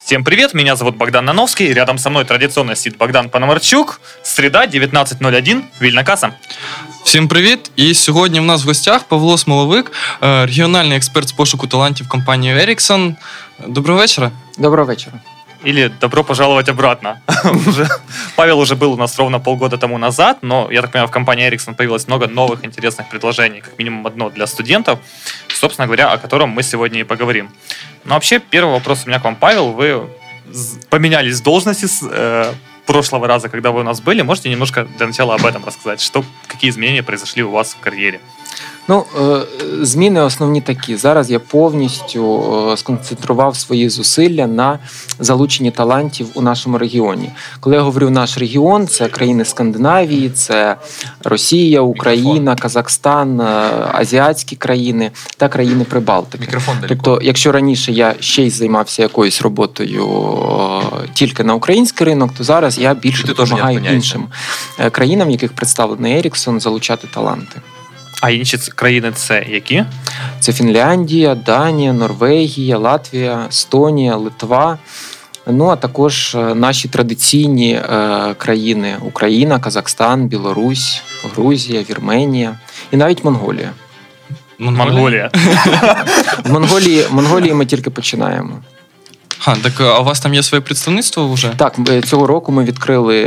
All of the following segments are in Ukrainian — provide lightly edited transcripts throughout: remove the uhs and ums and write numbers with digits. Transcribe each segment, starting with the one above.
Всем привет, меня зовут Богдан Нановский, рядом со мной традиционно сидит Богдан Пономарчук. Среда, 19:01, вільна каса. Всім привіт! І сьогодні в нас в гостях Павло Смоловик, регіональний експерт з пошуку талантів компанії Ericsson. Доброго вечора. Доброго вечора. Или добро пожаловать обратно. Павел уже был у нас ровно полгода тому назад, но, я так понимаю, в компании Ericsson появилось много новых интересных предложений, как минимум одно для студентов, собственно говоря, о котором мы сегодня и поговорим. Но вообще, первый вопрос у меня к вам, Павел. Вы поменялись в должности с прошлого раза, когда вы у нас были. Можете немножко для начала об этом рассказать? Какие изменения произошли у вас в кар'єрі? Зміни основні такі. Зараз я повністю сконцентрував свої зусилля на залученні талантів у нашому регіоні. Коли я говорю «наш регіон», це країни Скандинавії, це Росія, Україна, Казахстан, азіатські країни та країни Прибалтики. Тобто, якщо раніше я ще й займався якоюсь роботою тільки на український ринок, то зараз я більше допомагаю іншим країнам, в яких представлений Ericsson, залучати таланти. А інші країни це які? Це Фінляндія, Данія, Норвегія, Латвія, Естонія, Литва. А також наші традиційні країни – Україна, Казахстан, Білорусь, Грузія, Вірменія і навіть Монголія. Монголія? В Монголії ми тільки починаємо. Так а у вас там є своє представництво вже? Так, цього року ми відкрили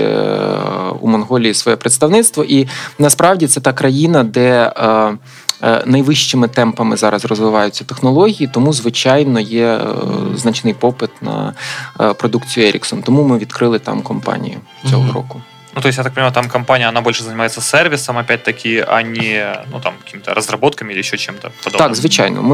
у Монголії своє представництво, і насправді це та країна, де найвищими темпами зараз розвиваються технології, тому, звичайно, є значний попит на продукцію Ericsson. Тому ми відкрили там компанію цього року. То есть, я так понимаю, там компания, она больше занимается сервисом, опять-таки, а не какими-то разработками или еще чем-то подобным? Так, звичайно.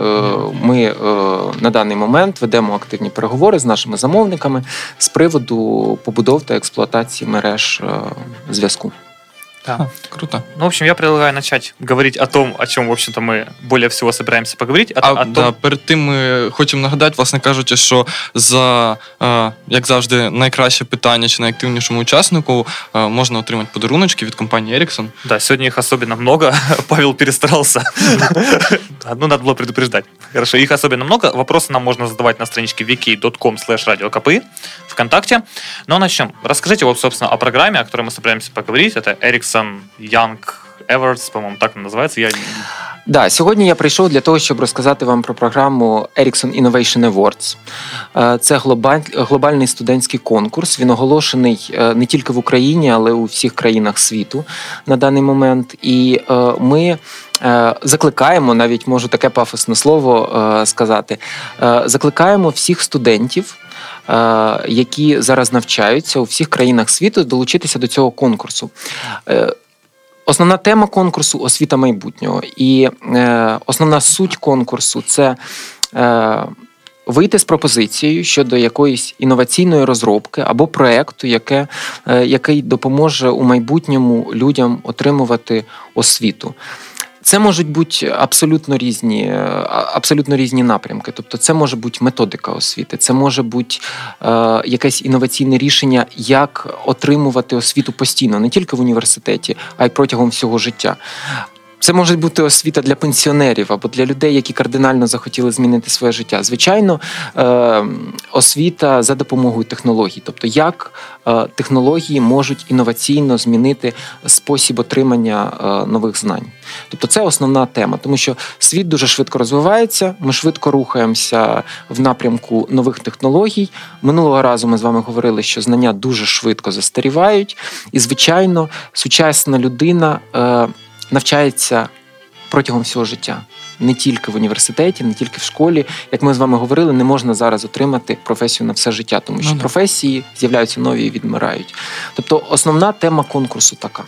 Ми на даний момент ведемо активні переговори з нашими замовниками з приводу побудов та експлуатації мереж зв'язку. Да. Круто. В общем, я предлагаю начать говорить о том, о чем, в общем-то, мы более всего собираемся поговорить. Перед тим ми хочемо нагадати, власне кажучи, що за, як завжди, найкраще питання чи найактивнішому учаснику можна отримати подаруночки від компанії Ericsson. Да, сегодня их особенно много. Павел перестарался. Надо было предупреждать. Хорошо, их особенно много. Вопросы нам можно задавать на страничке wiki.com/radiokpi ВКонтакте. Но начнем. Расскажите, собственно, о программе, о которой мы собираемся поговорить. Это Ericsson Young Awards, по-моему, так називається. Да, сьогодні я прийшов для того, щоб розказати вам про програму Ericsson Innovation Awards. Це глобальний студентський конкурс. Він оголошений не тільки в Україні, але у всіх країнах світу на даний момент. І ми закликаємо, навіть можу таке пафосне слово сказати, закликаємо всіх студентів, які зараз навчаються у всіх країнах світу, долучитися до цього конкурсу. Основна тема конкурсу – освіта майбутнього. І основна суть конкурсу – це вийти з пропозицією щодо якоїсь інноваційної розробки або проєкту, який допоможе у майбутньому людям отримувати освіту. Це можуть бути абсолютно різні напрямки. Тобто це може бути методика освіти, це може бути якесь інноваційне рішення, як отримувати освіту постійно, не тільки в університеті, а й протягом всього життя. Це може бути освіта для пенсіонерів або для людей, які кардинально захотіли змінити своє життя. Звичайно, освіта за допомогою технологій. Тобто, як технології можуть інноваційно змінити спосіб отримання нових знань. Тобто, це основна тема. Тому що світ дуже швидко розвивається, ми швидко рухаємося в напрямку нових технологій. Минулого разу ми з вами говорили, що знання дуже швидко застарівають. І, звичайно, сучасна людина навчається протягом всього життя. Не тільки в університеті, не тільки в школі. Як ми з вами говорили, не можна зараз отримати професію на все життя, тому що професії з'являються нові і відмирають. Тобто основна тема конкурсу така.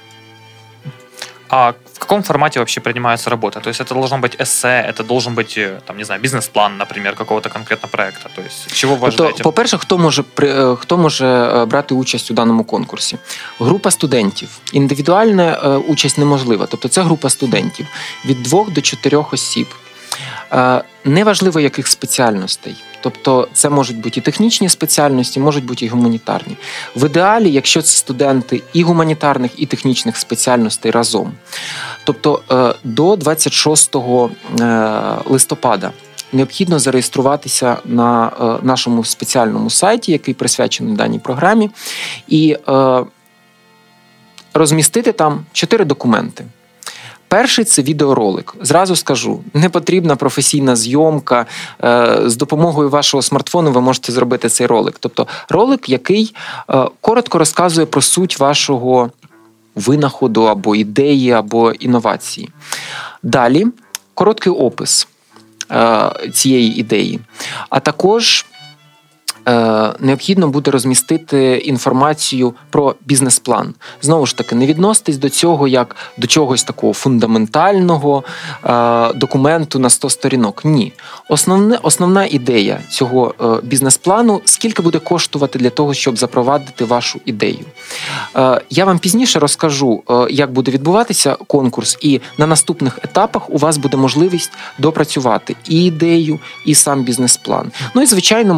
А в каком формате вообще принимается работа? То есть это должно быть эссе, это должен быть, бизнес-план, например, какого-то конкретного проекта? То есть чего вы ожидаете? По-перше, хто може брати участь у даному конкурсі? Група студентів. Індивідуальна участь неможлива. Тобто це група студентів від 2 до 4 осіб. Неважливо, яких спеціальностей. Тобто це можуть бути і технічні спеціальності, можуть бути і гуманітарні. В ідеалі, якщо це студенти і гуманітарних, і технічних спеціальностей разом. Тобто до 26 листопада необхідно зареєструватися на нашому спеціальному сайті, який присвячений даній програмі, і розмістити там 4 документи. Перший – це відеоролик. Зразу скажу, не потрібна професійна зйомка. З допомогою вашого смартфону ви можете зробити цей ролик. Тобто ролик, який коротко розказує про суть вашого винаходу або ідеї, або інновації. Далі короткий опис цієї ідеї. А також необхідно буде розмістити інформацію про бізнес-план. Знову ж таки, не відноситись до цього як до чогось такого фундаментального документу на 100 сторінок. Ні. Основна ідея цього бізнес-плану – скільки буде коштувати для того, щоб запровадити вашу ідею. Я вам пізніше розкажу, як буде відбуватися конкурс, і на наступних етапах у вас буде можливість допрацювати і ідею, і сам бізнес-план. Ну і, звичайно,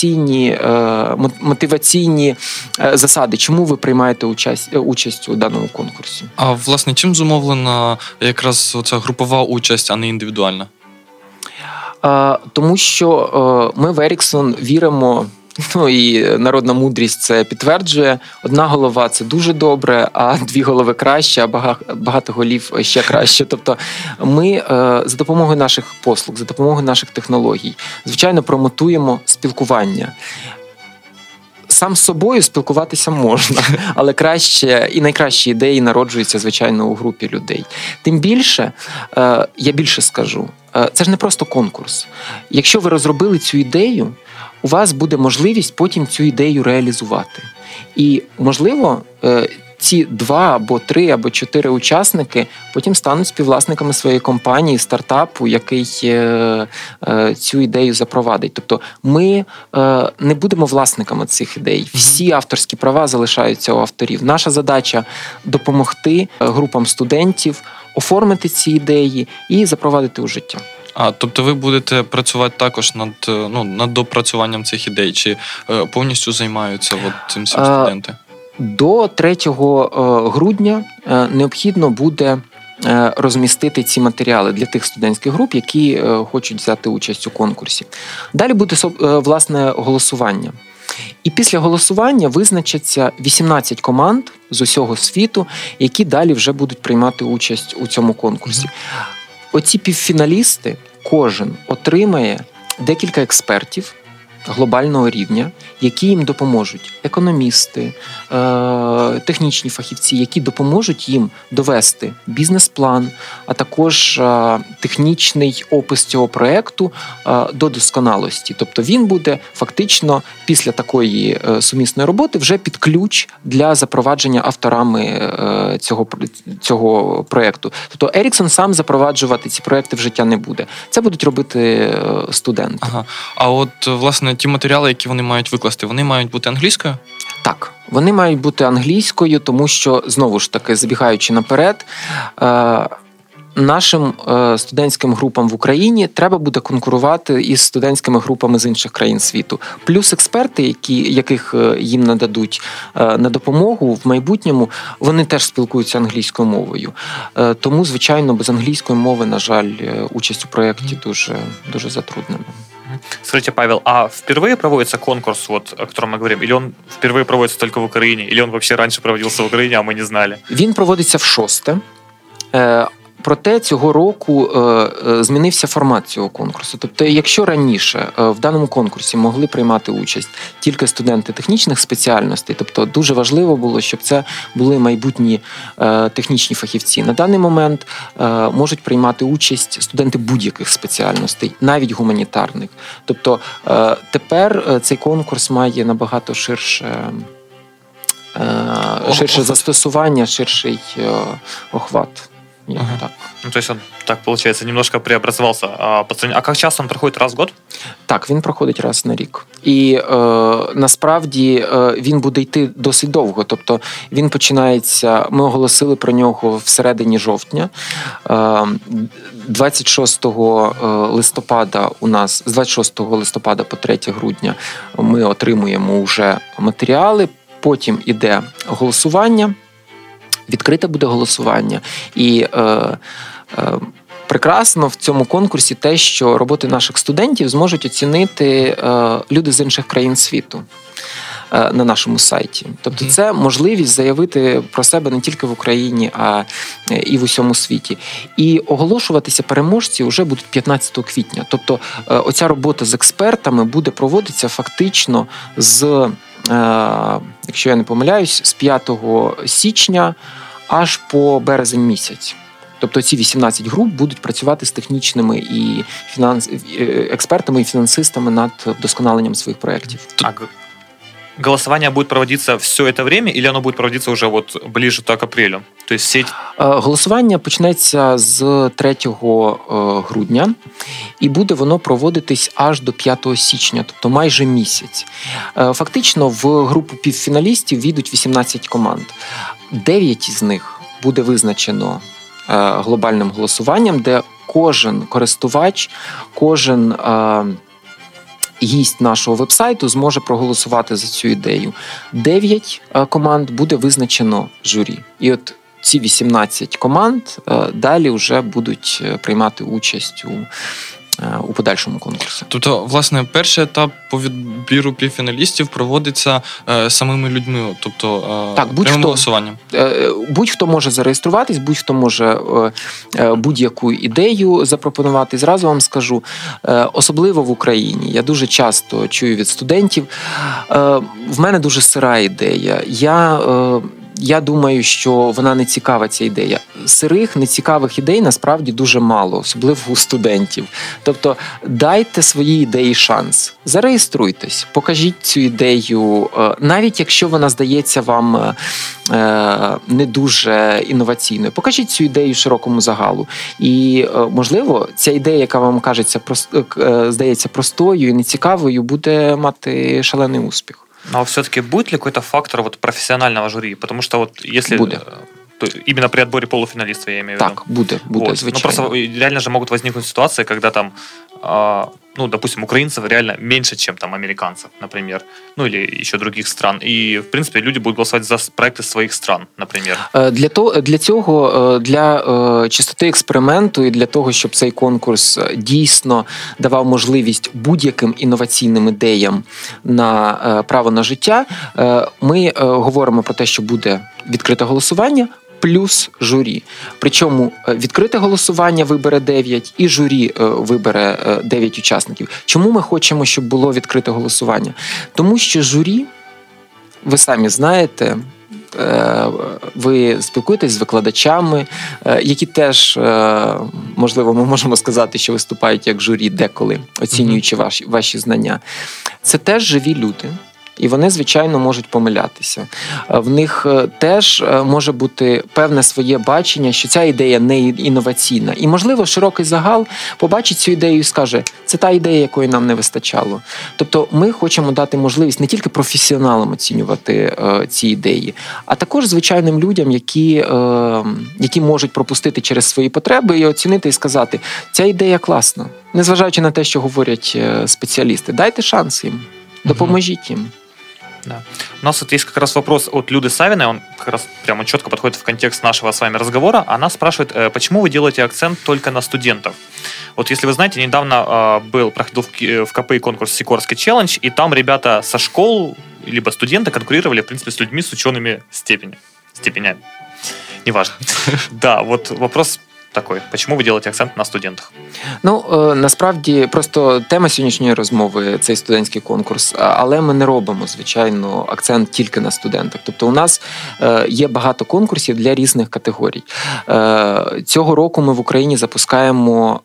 мотиваційні засади, чому ви приймаєте участь у даному конкурсі. А, власне, чим зумовлена якраз оця групова участь, а не індивідуальна? Тому що ми в Ericsson віримо, ну і народна мудрість це підтверджує, одна голова – це дуже добре, а 2 голови краще, а багато голів ще краще. Тобто ми за допомогою наших послуг, за допомогою наших технологій, звичайно, промотуємо спілкування. Сам з собою спілкуватися можна, але краще і найкращі ідеї народжуються, звичайно, у групі людей. Тим більше, я більше скажу, це ж не просто конкурс. Якщо ви розробили цю ідею, у вас буде можливість потім цю ідею реалізувати. І, можливо, ці 2 або 3 або 4 учасники потім стануть співвласниками своєї компанії, стартапу, який цю ідею запровадить. Тобто ми не будемо власниками цих ідей. Всі авторські права залишаються у авторів. Наша задача – допомогти групам студентів оформити ці ідеї і запровадити у життя. Тобто ви будете працювати також над допрацюванням цих ідей, чи повністю займаються цим всім студенти? До 3 грудня необхідно буде розмістити ці матеріали для тих студентських груп, які хочуть взяти участь у конкурсі. Далі буде, власне, голосування. І після голосування визначаться 18 команд з усього світу, які далі вже будуть приймати участь у цьому конкурсі. Оці півфіналісти, кожен отримає декілька експертів глобального рівня, які їм допоможуть. Економісти, технічні фахівці, які допоможуть їм довести бізнес-план, а також технічний опис цього проєкту до досконалості. Тобто він буде фактично після такої сумісної роботи вже під ключ для запровадження авторами цього проєкту. Тобто Ericsson сам запроваджувати ці проєкти в життя не буде. Це будуть робити студенти. Ага. А от, власне, ті матеріали, які вони мають викласти, вони мають бути англійською? Так, вони мають бути англійською, тому що, знову ж таки, забігаючи наперед, нашим студентським групам в Україні треба буде конкурувати із студентськими групами з інших країн світу. Плюс експерти, яких їм нададуть на допомогу в майбутньому, вони теж спілкуються англійською мовою. Тому, звичайно, без англійської мови, на жаль, участь у проєкті дуже, дуже затруднена. Скажите, Павел, а впервые проводится конкурс, о котором мы говорим, или он впервые проводится только в Украине, или он вообще раньше проводился в Україні, а ми не знали? Він проводиться вшосте. Проте цього року змінився формат цього конкурсу. Тобто, якщо раніше в даному конкурсі могли приймати участь тільки студенти технічних спеціальностей, тобто дуже важливо було, щоб це були майбутні технічні фахівці. На даний момент можуть приймати участь студенти будь-яких спеціальностей, навіть гуманітарних. Тобто, тепер цей конкурс має набагато ширше застосування, ширший охват. Так. Ну, то есть он, так получается, немножко преобразовался. А как часто он проходит? Раз в год? Так, він проходить раз на рік. І насправді він буде йти досить довго. Тобто він починається, ми оголосили про нього всередині жовтня. 26 листопада у нас, з 26 листопада по 3 грудня ми отримуємо вже матеріали, потім іде голосування. Відкрите буде голосування, і прекрасно в цьому конкурсі те, що роботи наших студентів зможуть оцінити люди з інших країн світу на нашому сайті. Тобто це можливість заявити про себе не тільки в Україні, а і в усьому світі. І оголошуватися переможці вже будуть 15 квітня. Тобто оця робота з експертами буде проводитися фактично з, якщо я не помиляюсь, з 5 січня аж по березень місяць. Тобто ці 18 груп будуть працювати з технічними і експертами і фінансистами над вдосконаленням своїх проєктів. Голосование будет проводиться все это время, или оно будет проводиться уже вот ближе к апрелю? То есть все... Голосування почнеться з 3 грудня, і буде воно проводитись аж до 5 січня, тобто майже місяць. Фактично в групу півфіналістів війдуть 18 команд. 9 із них буде визначено глобальним голосуванням, де кожен користувач, кожен гість нашого вебсайту зможе проголосувати за цю ідею. 9 команд буде визначено журі. І от ці 18 команд далі вже будуть приймати участь у подальшому конкурсі. Тобто, власне, перший етап по відбіру півфіналістів проводиться самими людьми, тобто прямим голосуванням. Будь-хто може зареєструватись, будь-хто може будь-яку ідею запропонувати. Зразу вам скажу, особливо в Україні, я дуже часто чую від студентів, в мене дуже сира ідея. Я думаю, що вона не цікава, ця ідея. Сирих, нецікавих ідей насправді дуже мало, особливо у студентів. Тобто дайте своїй ідеї шанс. Зареєструйтесь, покажіть цю ідею, навіть якщо вона здається вам не дуже інноваційною. Покажіть цю ідею широкому загалу. І, можливо, ця ідея, яка вам здається простою і нецікавою, буде мати шалений успіх. Но все-таки будет ли какой-то фактор вот профессионального жюри? Потому что вот если... Буде. То именно при отборе полуфиналистов, я имею в виду. Так, буде, вот. звичайно. Ну, просто реально же могут возникнуть ситуации, когда там, допустим, украинцев реально меньше, чем там американцев, например, ну или еще других стран. И, в принципе, люди будут голосовать за проекты своих стран, например. Для цього, для чистоти експерименту і для того, щоб цей конкурс дійсно давав можливість будь-яким інноваційним ідеям на право на життя, ми говоримо про те, що буде відкрите голосування, плюс журі. Причому відкрите голосування вибере 9 і журі вибере 9 учасників. Чому ми хочемо, щоб було відкрите голосування? Тому що журі, ви самі знаєте, ви спілкуєтесь з викладачами, які теж, можливо, ми можемо сказати, що виступають як журі деколи, оцінюючи ваші знання. Це теж живі люди. І вони, звичайно, можуть помилятися. В них теж може бути певне своє бачення, що ця ідея не інноваційна. І, можливо, широкий загал побачить цю ідею і скаже, це та ідея, якої нам не вистачало. Тобто ми хочемо дати можливість не тільки професіоналам оцінювати ці ідеї, а також звичайним людям, які можуть пропустити через свої потреби і оцінити і сказати, ця ідея класна. Незважаючи на те, що говорять спеціалісти, дайте шанс їм, допоможіть їм. Да. У нас вот есть как раз вопрос от Люды Савиной, он как раз прямо четко подходит в контекст нашего с вами разговора. Она спрашивает, почему вы делаете акцент только на студентов? Вот если вы знаете, недавно проходил в КПИ конкурс «Сикорский челлендж», и там ребята со школ, либо студенты конкурировали, в принципе, с людьми с учеными степенями. Неважно. Да, вот вопрос такой. Почему ви робите акцент на студентах? Насправді, просто тема сьогоднішньої розмови – цей студентський конкурс, але ми не робимо, звичайно, акцент тільки на студентах. Тобто у нас є багато конкурсів для різних категорій. Цього року ми в Україні запускаємо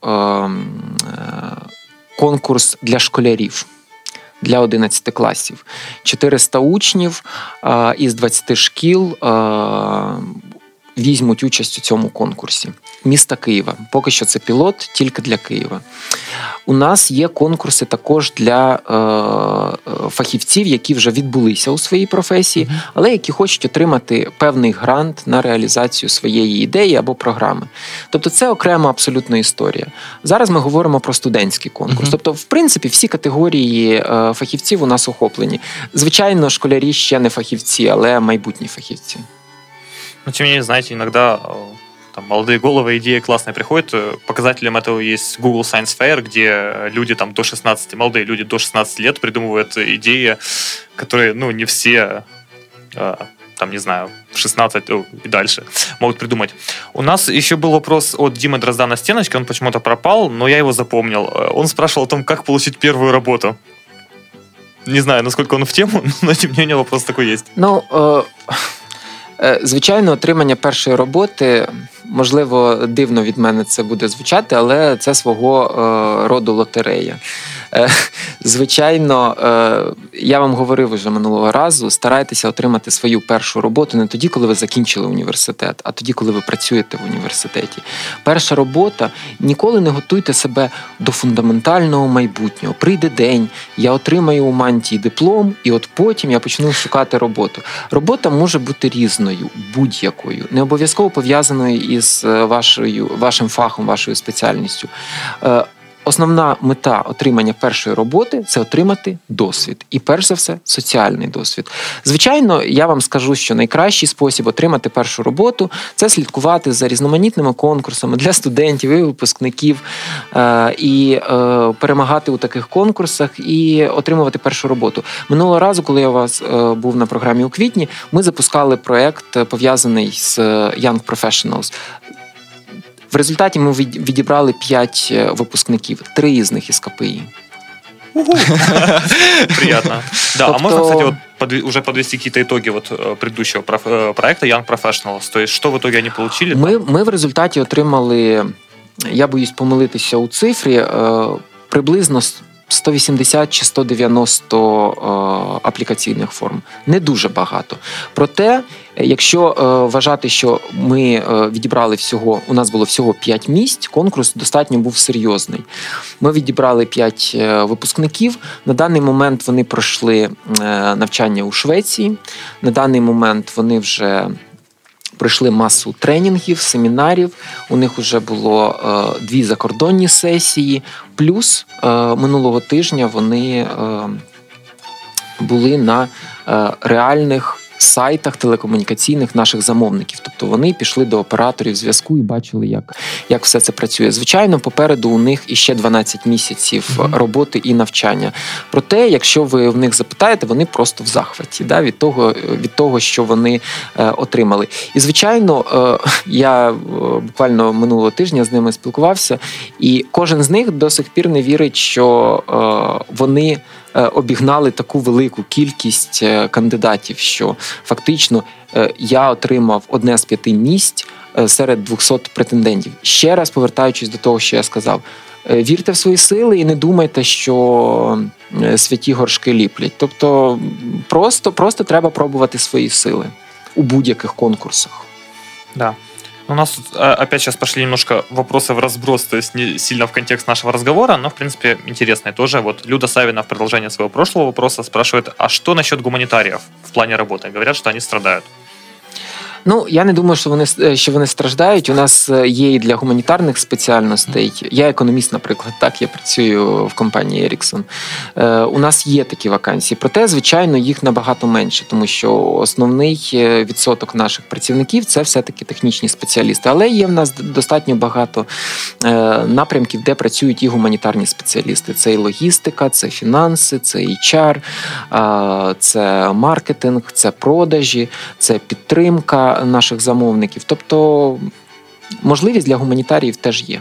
конкурс для школярів. Для 11 класів. 400 учнів із 20 шкіл візьмуть участь у цьому конкурсі. Міста Києва. Поки що це пілот тільки для Києва. У нас є конкурси також для фахівців, які вже відбулися у своїй професії, але які хочуть отримати певний грант на реалізацію своєї ідеї або програми. Тобто це окрема абсолютно історія. Зараз ми говоримо про студентський конкурс. Тобто, в принципі, всі категорії фахівців у нас охоплені. Звичайно, школярі ще не фахівці, але майбутні фахівці. Но, тем не менее, знаете, иногда там, молодые головы, идеи классные приходят. Показателем этого есть Google Science Fair, где люди там до 16, молодые люди до 16 лет придумывают идеи, которые, ну, не все, там, не знаю, 16 и дальше могут придумать. У нас еще был вопрос от Димы Дрозда на стеночке, он почему-то пропал, но я его запомнил. Он спрашивал о том, как получить первую работу. Не знаю, насколько он в тему, но тем не менее вопрос такой есть. Ну, звичайно, отримання першої роботи, можливо, дивно від мене це буде звучати, але це свого роду лотерея. Звичайно, я вам говорив вже минулого разу, старайтеся отримати свою першу роботу не тоді, коли ви закінчили університет, а тоді, коли ви працюєте в університеті. Перша робота, ніколи не готуйте себе до фундаментального майбутнього. Прийде день, я отримаю у мантії диплом, і от потім я почну шукати роботу. Робота може бути різною, будь-якою, не обов'язково пов'язаною із вашим фахом, вашою спеціальністю. Основна мета отримання першої роботи – це отримати досвід. І, перш за все, соціальний досвід. Звичайно, я вам скажу, що найкращий спосіб отримати першу роботу – це слідкувати за різноманітними конкурсами для студентів і випускників, і перемагати у таких конкурсах, і отримувати першу роботу. Минулого разу, коли я у вас був на програмі у квітні, ми запускали проєкт, пов'язаний з Young Professionals. В результаті ми відібрали 5 випускників, 3 із них із КПІ. Приятно. Да, а можно, кстати, вот уже подвести какие-то итоги вот предыдущего проекта Young Professionals? То есть, что в итоге они получили? Ми в результаті отримали, я боюсь помилитися у цифрі, приблизно 180 чи 190 аплікаційних форм. Не дуже багато. Проте, якщо вважати, що ми відібрали всього, у нас було всього 5 місць, конкурс достатньо був серйозний. Ми відібрали 5 випускників. На даний момент вони пройшли навчання у Швеції. На даний момент вони вже пройшли масу тренінгів, семінарів. У них вже було 2 закордонні сесії. Плюс минулого тижня вони були на реальних сайтах телекомунікаційних наших замовників. Тобто вони пішли до операторів зв'язку і бачили, як все це працює. Звичайно, попереду у них іще 12 місяців роботи і навчання. Проте, якщо ви в них запитаєте, вони просто в захваті, да, від того, що вони отримали. І, звичайно, я буквально минулого тижня з ними спілкувався, і кожен з них до сих пір не вірить, що вони обігнали таку велику кількість кандидатів, що фактично я отримав одне з 5 місць серед 200 претендентів. Ще раз повертаючись до того, що я сказав, вірте в свої сили і не думайте, що святі горшки ліплять. Тобто просто треба пробувати свої сили у будь-яких конкурсах. Да. У нас опять сейчас пошли немножко вопросы в разброс, то есть не сильно в контекст нашего разговора, но, в принципе, интересные тоже. Вот Люда Савина в продолжение своего прошлого вопроса спрашивает, а что насчет гуманитариев в плане работы? Говорят, что они страдают. Ну, я не думаю, що вони страждають. У нас є і для гуманітарних спеціальностей. Я економіст, наприклад, так, я працюю в компанії Ericsson. У нас є такі вакансії. Проте, звичайно, їх набагато менше, тому що основний відсоток наших працівників – це все-таки технічні спеціалісти. Але є в нас достатньо багато напрямків, де працюють і гуманітарні спеціалісти. Це і логістика, це фінанси, це HR, це маркетинг, це продажі, це підтримка наших замовників. Тобто можливість для гуманітаріїв теж є.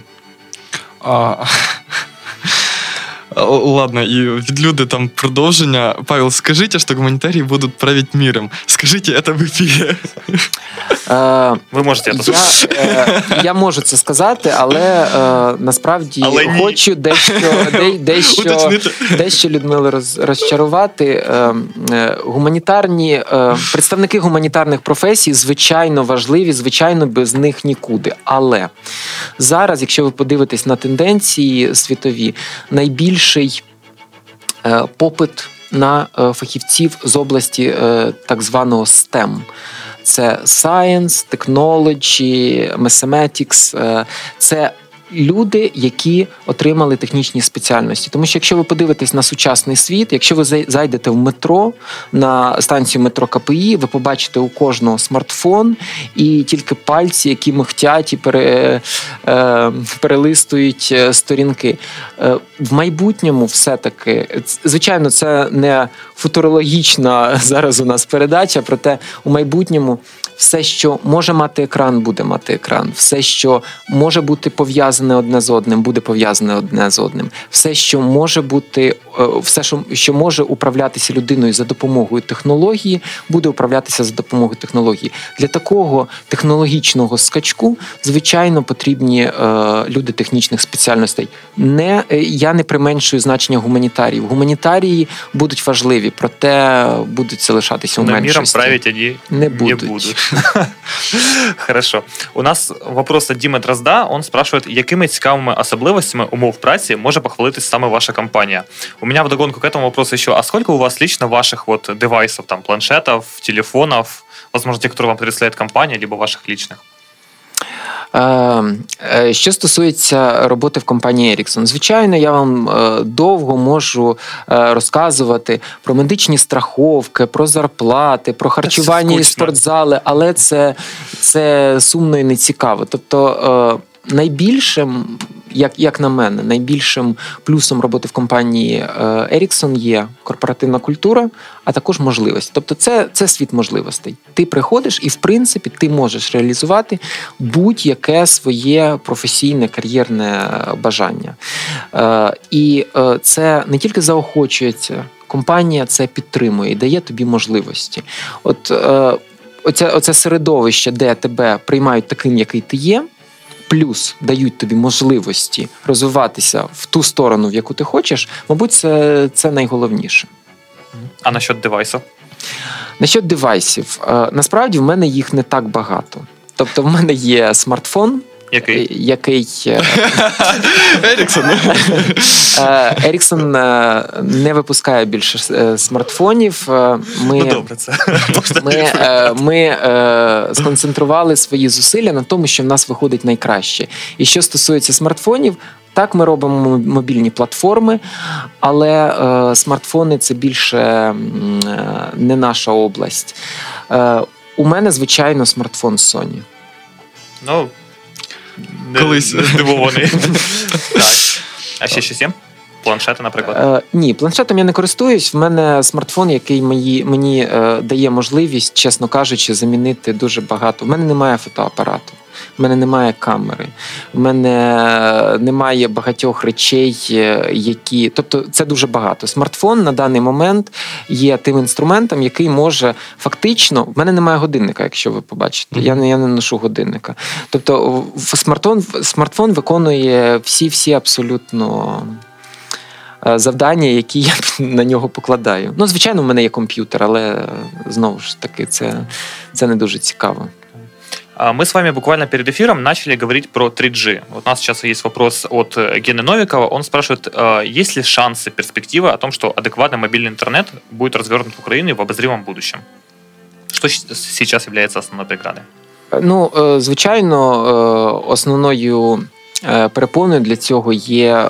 Ладно, и від Люди там продовження. Павел, скажите, что гуманитарии будут править миром. Скажите это в эфире. Ви можете це сказати. Я можу це сказати, але насправді хочу дещо Людмилу розчарувати. Представники гуманітарних професій, звичайно, важливі, звичайно, без них нікуди. Але зараз, якщо ви подивитесь на тенденції світові, найбільший попит на фахівців з області так званого STEM. Це Science, Technology, Mathematics. Це люди, які отримали технічні спеціальності. Тому що якщо ви подивитесь на сучасний світ, якщо ви зайдете в метро, на станцію метро КПІ, ви побачите у кожного смартфон і тільки пальці, які михтять і перелистують сторінки. В майбутньому все-таки, звичайно, це не футурологічна зараз у нас передача, проте у майбутньому все, що може мати екран, буде мати екран. Все, що може бути пов'язане одне з одним, буде пов'язане одне з одним. Все, що може бути, все, що може управлятися людиною за допомогою технології, буде управлятися за допомогою технології. Для такого технологічного скачку, звичайно, потрібні люди технічних спеціальностей. Я не применшую значення гуманітаріїв. Гуманітарії будуть важливі, проте будуть залишатися у меншості. Но миром править они не будут. Хорошо. У нас вопрос від Діми Дрозда. Он спрашивает, якими цікавими особливостями умов праці може похвалитись саме ваша компанія? У меня вдогонку к этому вопросу еще, а сколько у вас лично ваших вот девайсов, там, планшетов, телефонов, возможно, те, которые вам предоставляет компания, либо ваших личных? Що стосується роботи в компанії Ericsson, звичайно, я вам довго можу розказувати про медичні страховки, про зарплати, про харчування і спортзали, але це сумно і не цікаво. Тобто найбільшим, як на мене, найбільшим плюсом роботи в компанії Ericsson є корпоративна культура, а також можливості. Тобто це світ можливостей. Ти приходиш і, в принципі, ти можеш реалізувати будь-яке своє професійне, кар'єрне бажання. І це не тільки заохочується, компанія це підтримує і дає тобі можливості. Оце середовище, де тебе приймають таким, який ти є, плюс дають тобі можливості розвиватися в ту сторону, в яку ти хочеш, мабуть, це найголовніше. А насчет девайсів? Насчет девайсів. Насправді в мене їх не так багато. Тобто в мене є смартфон, який Ericsson не випускає більше смартфонів. Добре це. Ми сконцентрували свої зусилля на тому, що в нас виходить найкраще. І що стосується смартфонів, так, ми робимо мобільні платформи, але смартфони – це більше не наша область. У мене, звичайно, смартфон Sony. Ну, колись здивований. Так. А ще щось є? Планшети, наприклад? Ні, планшетом я не користуюсь. В мене смартфон, який мені дає можливість, чесно кажучи, замінити дуже багато. В мене немає фотоапарату. В мене немає камери, в мене немає багатьох речей, які... Тобто це дуже багато. Смартфон на даний момент є тим інструментом, який може фактично... В мене немає годинника, якщо ви побачите. Я не ношу годинника. Тобто смартфон виконує всі абсолютно завдання, які я на нього покладаю. Ну, звичайно, в мене є комп'ютер, але знову ж таки це не дуже цікаво. Мы с вами буквально перед эфиром начали говорить про 3G. Вот у нас сейчас есть вопрос от Гены Новикова. Он спрашивает, есть ли шансы, перспективы о том, что адекватный мобильный интернет будет развернут в Украине в обозримом будущем? Что сейчас является основной преградой? Ну, звичайно, основною перепоною для цього є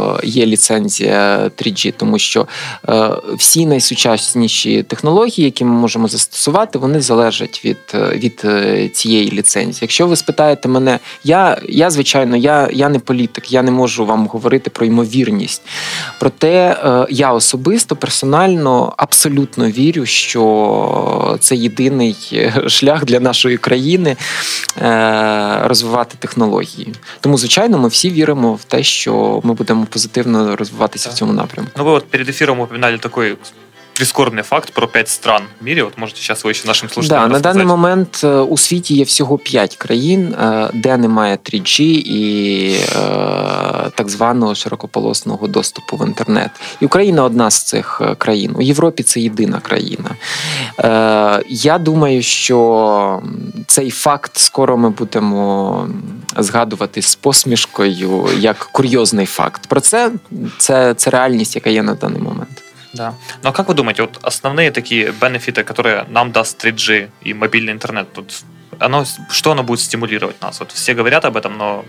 ліцензія 3G, тому що всі найсучасніші технології, які ми можемо застосувати, вони залежать від цієї ліцензії. Якщо ви спитаєте мене, звичайно, я не політик, я не можу вам говорити про ймовірність. Проте я особисто, персонально, абсолютно вірю, що це єдиний шлях для нашої країни розвивати технології. Тому, звичайно, ми всі віримо в те, що ми будемо позитивно розвиватися в цьому напрямку. Ну, ви от перед ефіром упоминали такий прискорбний факт про 5 стран в мірі. От можете зараз ви ще нашим слушателям розказати. На даний момент у світі є всього 5 країн, де немає 3G і так званого широкополосного доступу в інтернет. І Україна одна з цих країн. У Європі це єдина країна. Я думаю, що цей факт скоро ми будемо згадувати з посмішкою як курйозний факт. Про це реальність, яка є на даний момент. Да. Ну а как вы думаете, вот основные такие бенефиты, которые нам даст 3G и мобильный интернет, тут что оно будет стимулировать нас? Вот все говорят об этом, но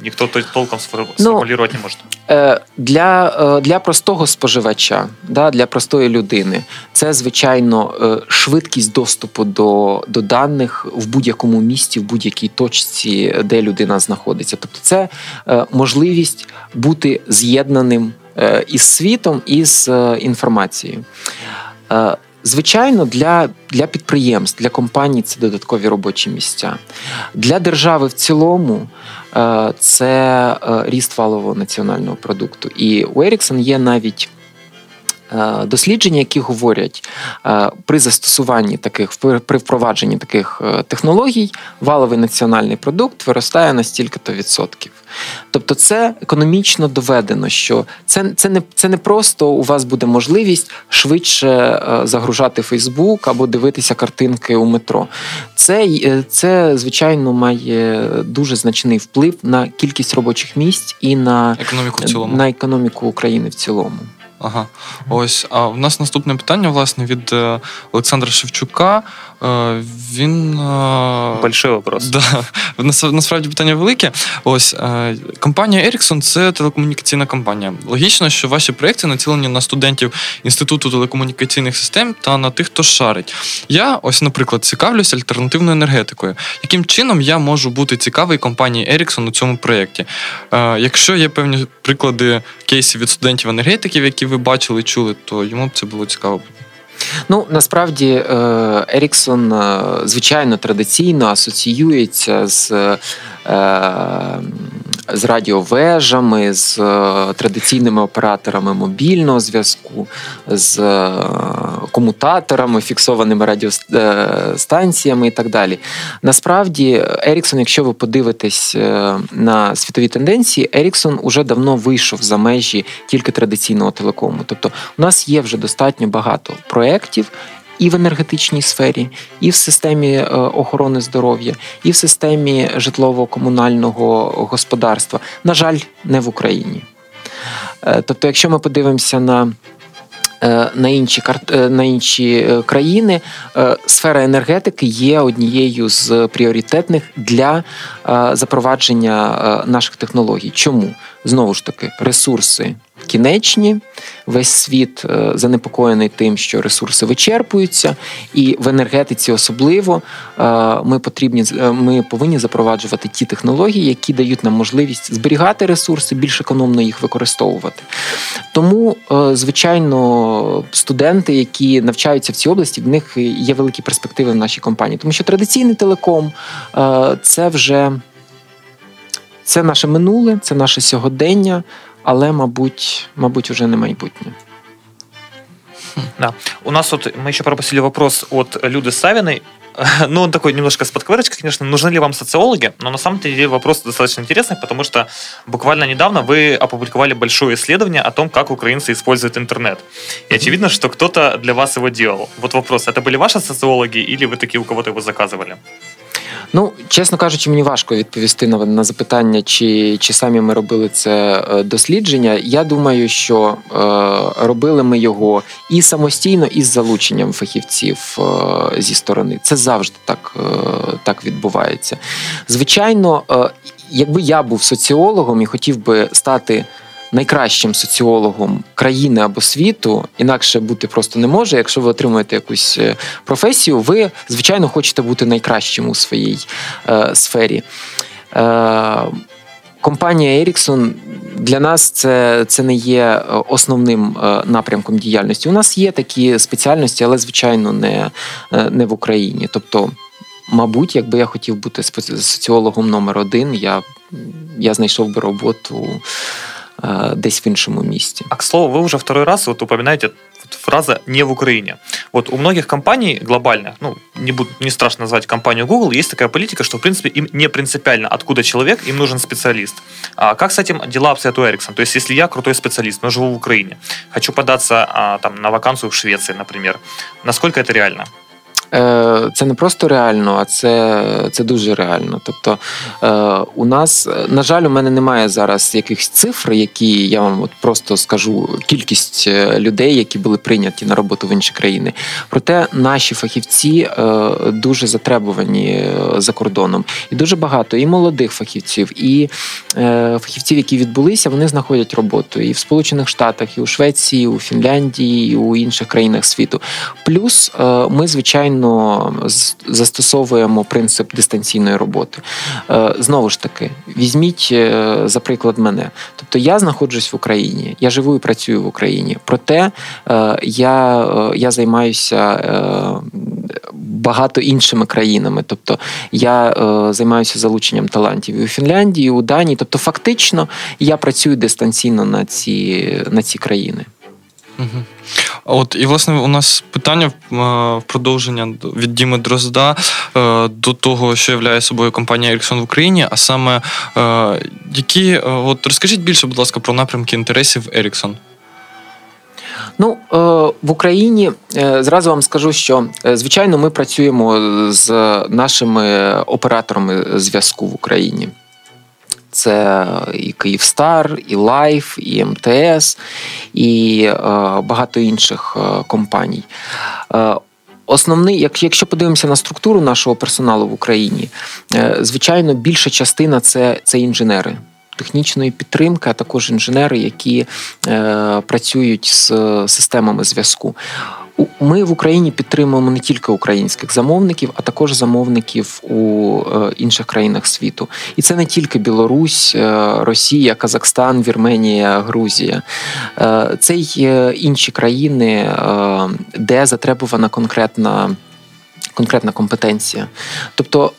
никто толком сформулировать не может. Для простого споживача, для простої людини, це, звичайно, швидкість доступу до даних в будь-якому місті, в будь-якій точці, де людина знаходиться. Тобто це можливість бути з'єднаним із світом, із інформацією. Звичайно, для підприємств, для компаній це додаткові робочі місця. Для держави в цілому це ріст валового національного продукту. І у Ericsson є навіть дослідження, які говорять, при застосуванні при впровадженні таких технологій валовий національний продукт виростає на стільки-то відсотків. Тобто це економічно доведено, що це не просто у вас буде можливість швидше загружати Фейсбук або дивитися картинки у метро. Це, звичайно, має дуже значний вплив на кількість робочих місць і на економіку України в цілому. Ага, ось. А в нас наступне питання, власне, від Олександра Шевчука. Він... Большой вопрос. Да, насправді питання велике. Ось, компанія Ericsson – це телекомунікаційна компанія. Логічно, що ваші проєкти націлені на студентів Інституту телекомунікаційних систем та на тих, хто шарить. Я, ось, наприклад, цікавлюсь альтернативною енергетикою. Яким чином я можу бути цікавий компанії Ericsson у цьому проєкті? Якщо є певні приклади кейсів від студентів-енергетиків, які ви бачили, чули, то йому б це було цікаво. Насправді Ericsson, звичайно, традиційно асоціюється з радіовежами, з традиційними операторами мобільного зв'язку, з комутаторами, фіксованими радіостанціями і так далі. Насправді, Ericsson, якщо ви подивитесь на світові тенденції, Ericsson уже давно вийшов за межі тільки традиційного телекому. Тобто у нас є вже достатньо багато проєктів, і в енергетичній сфері, і в системі охорони здоров'я, і в системі житлово-комунального господарства. На жаль, не в Україні. Тобто, якщо ми подивимося на інші країни, сфера енергетики є однією з пріоритетних для запровадження наших технологій. Чому? Знову ж таки, ресурси кінечні, весь світ занепокоєний тим, що ресурси вичерпуються, і в енергетиці особливо ми повинні запроваджувати ті технології, які дають нам можливість зберігати ресурси, більш економно їх використовувати. Тому, звичайно, студенти, які навчаються в цій області, в них є великі перспективи в нашій компанії. Тому що традиційний телеком – це наше минуле, це наше сьогодення, але, мабуть, уже не майбутнє. Да. У нас мы еще пропустили вопрос от Люды Савиной. Он такой немножко с подковырочкой, конечно. Нужны ли вам социологи? Но на самом деле вопрос достаточно интересный, потому что буквально недавно вы опубликовали большое исследование о том, как украинцы используют интернет. И очевидно, что кто-то для вас его делал. Вот вопрос, это были ваши социологи или вы такие у кого-то его заказывали? Чесно кажучи, мені важко відповісти на запитання, чи самі ми робили це дослідження. Я думаю, що робили ми його і самостійно, і з залученням фахівців зі сторони. Це завжди так відбувається. Звичайно, якби я був соціологом і хотів би стати найкращим соціологом країни або світу, інакше бути просто не може. Якщо ви отримуєте якусь професію, ви, звичайно, хочете бути найкращим у своїй сфері. Компанія Ericsson для нас це не є основним напрямком діяльності. У нас є такі спеціальності, але, звичайно, не в Україні. Тобто, мабуть, якби я хотів бути соціологом номер 1, я знайшов би роботу десь в іншому місті. А, к слову, вы уже второй раз упоминаете фраза «не в Украине». У многих компаний глобальных, не страшно назвать компанию Google, есть такая политика, что, в принципе, им не принципиально, откуда человек, им нужен специалист. А как с этим дела обстоят у Ericsson? То есть, если я крутой специалист, но живу в Украине, хочу податься на вакансию в Швеции, например, насколько это реально? Це не просто реально, а це дуже реально. Тобто у нас, на жаль, у мене немає зараз якихось цифр, які я вам от просто скажу, кількість людей, які були прийняті на роботу в інші країни. Проте наші фахівці дуже затребувані за кордоном. І дуже багато і молодих фахівців, і фахівців, які відбулися, вони знаходять роботу і в Сполучених Штатах, і у Швеції, і у Фінляндії, і у інших країнах світу. Плюс ми, звичайно, застосовуємо принцип дистанційної роботи. Знову ж таки, візьміть, за приклад, мене. Тобто я знаходжусь в Україні, я живу і працюю в Україні. Проте я займаюся багато іншими країнами. Тобто я займаюся залученням талантів і у Фінляндії, і у Данії. Тобто фактично я працюю дистанційно на ці країни. Угу. От, і, власне, у нас питання в продовження від Діми Дрозда до того, що являє собою компанія Ericsson в Україні, а саме, розкажіть більше, будь ласка, про напрямки інтересів Ericsson. Ну, в Україні зразу вам скажу, що, звичайно, ми працюємо з нашими операторами зв'язку в Україні. Це і Київстар, і Лайф, і МТС, і багато інших компаній. Основний, якщо подивимося на структуру нашого персоналу в Україні, звичайно, більша частина – це інженери технічної підтримки, а також інженери, які працюють з системами зв'язку. Ми в Україні підтримуємо не тільки українських замовників, а також замовників у інших країнах світу. І це не тільки Білорусь, Росія, Казахстан, Вірменія, Грузія. Це й інші країни, де затребувана конкретна компетенція. Тобто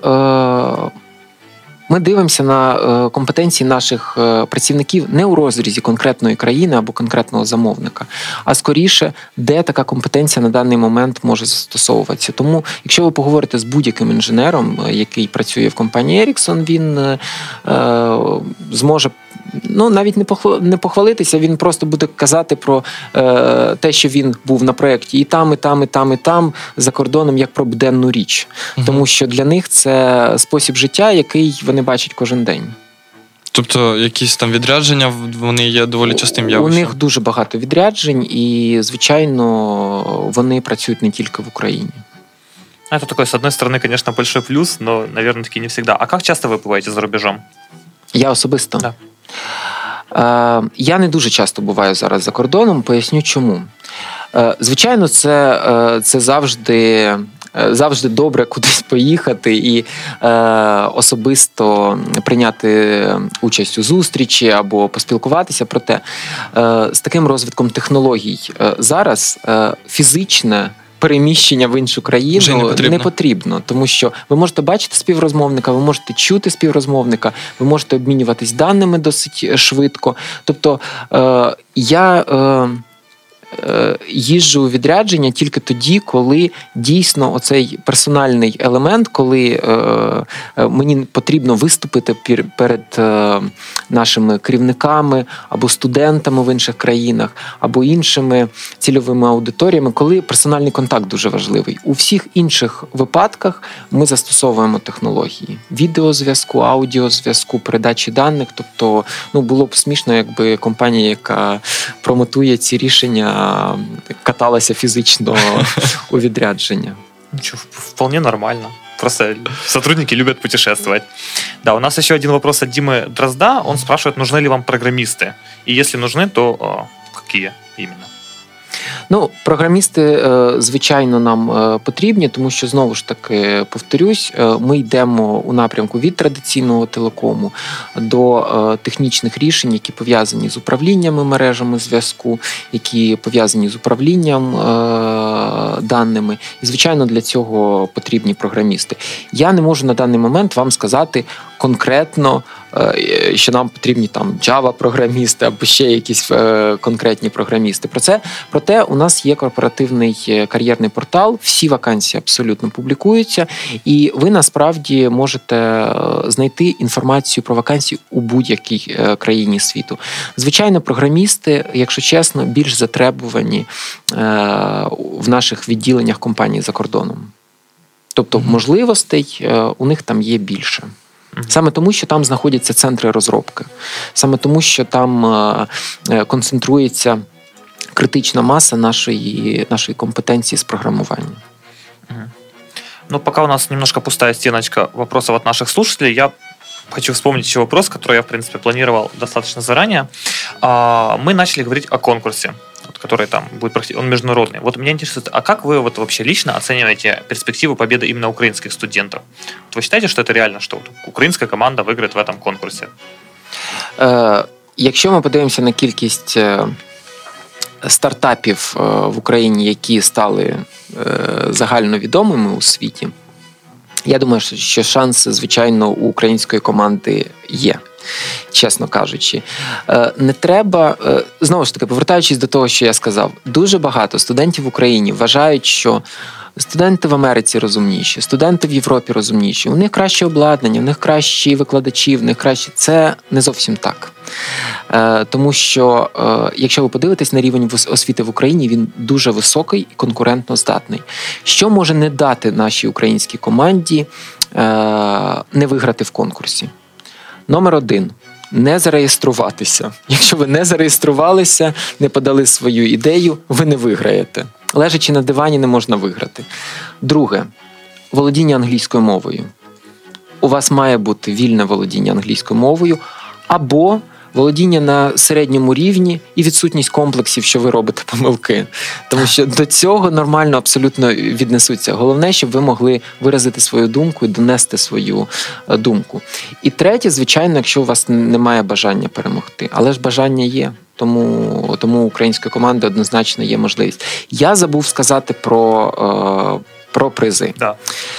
ми дивимося на компетенції наших працівників не у розрізі конкретної країни або конкретного замовника, а скоріше, де така компетенція на даний момент може застосовуватися. Тому, якщо ви поговорите з будь-яким інженером, який працює в компанії Ericsson, він зможе навіть не похвалитися, він просто буде казати про те, що він був на проєкті і там, і там, і там, і там, за кордоном, як про буденну річ. Угу. Тому що для них це спосіб життя, який вони бачать кожен день. Тобто якісь там відрядження, вони є доволі частим явищем? У них дуже багато відряджень і, звичайно, вони працюють не тільки в Україні. Это такой, с одной стороны, конечно, большой плюс, но, наверное, таки не всегда. А как часто вы бываете за рубежом? Я особисто? Да. Я не дуже часто буваю зараз за кордоном, поясню чому. Звичайно, це завжди добре кудись поїхати і особисто прийняти участь у зустрічі або поспілкуватися. Проте з таким розвитком технологій зараз фізичне переміщення в іншу країну не потрібно, тому що ви можете бачити співрозмовника, ви можете чути співрозмовника, ви можете обмінюватись даними досить швидко. Тобто я їжджу у відрядження тільки тоді, коли дійсно оцей персональний елемент, коли мені потрібно виступити перед нашими керівниками або студентами в інших країнах, або іншими цільовими аудиторіями, коли персональний контакт дуже важливий. У всіх інших випадках ми застосовуємо технології відеозв'язку, аудіозв'язку, передачі даних. Тобто, було б смішно, якби компанія, яка промотує ці рішення, каталася фізично у відрядження. Ничего, вполне нормально. Просто сотрудники любят путешествовать. Да, у нас еще один вопрос от Димы Дрозда. Он спрашивает, нужны ли вам программисты? И если нужны, то какие именно? Програмісти, звичайно, нам потрібні, тому що, знову ж таки, повторюсь, ми йдемо у напрямку від традиційного телекому до технічних рішень, які пов'язані з управліннями мережами зв'язку, які пов'язані з управлінням даними. І, звичайно, для цього потрібні програмісти. Я не можу на даний момент вам сказати конкретно, що нам потрібні там Java-програмісти або ще якісь конкретні програмісти. Проте у нас є корпоративний кар'єрний портал, всі вакансії абсолютно публікуються, і ви насправді можете знайти інформацію про вакансії у будь-якій країні світу. Звичайно, програмісти, якщо чесно, більш затребувані в наших відділеннях компаній за кордоном. Тобто можливостей у них там є більше. Саме тому, що там знаходяться центри розробки. Саме тому, що там концентрується критична маса нашої компетенції з программування. Ну, пока у нас немножко пустая стеночка вопросов от наших слушателей, я хочу вспомнить еще вопрос, который я, в принципе, планировал достаточно заранее. Мы начали говорить о конкурсе, который там будет проходить, он международный. Вот меня интересует, а как вы вот вообще лично оцениваете перспективу победы именно украинских студентов? Вот вы считаете, что это реально, что украинская команда выиграет в этом конкурсе? Якщо ми подивимося на кількість стартапів в Україні, які стали загальновідомими у світі, я думаю, що шанси, звичайно, у української команди є, чесно кажучи. Не треба, знову ж таки, повертаючись до того, що я сказав, дуже багато студентів в Україні вважають, що студенти в Америці розумніші, студенти в Європі розумніші, у них краще обладнання, у них кращі викладачі, в них краще... Це не зовсім так. Тому що, якщо ви подивитесь на рівень освіти в Україні, він дуже високий і конкурентно здатний. Що може не дати нашій українській команді не виграти в конкурсі? Номер 1. Не зареєструватися. Якщо ви не зареєструвалися, не подали свою ідею, ви не виграєте. Лежачи на дивані, не можна виграти. Друге. Володіння англійською мовою. У вас має бути вільне володіння англійською мовою або володіння на середньому рівні і відсутність комплексів, що ви робите помилки. Тому що до цього нормально абсолютно віднесуться. Головне, щоб ви могли виразити свою думку і донести свою думку. І третє, звичайно, якщо у вас немає бажання перемогти. Але ж бажання є. Тому у української команди однозначно є можливість. Я забув сказати про призи. Да.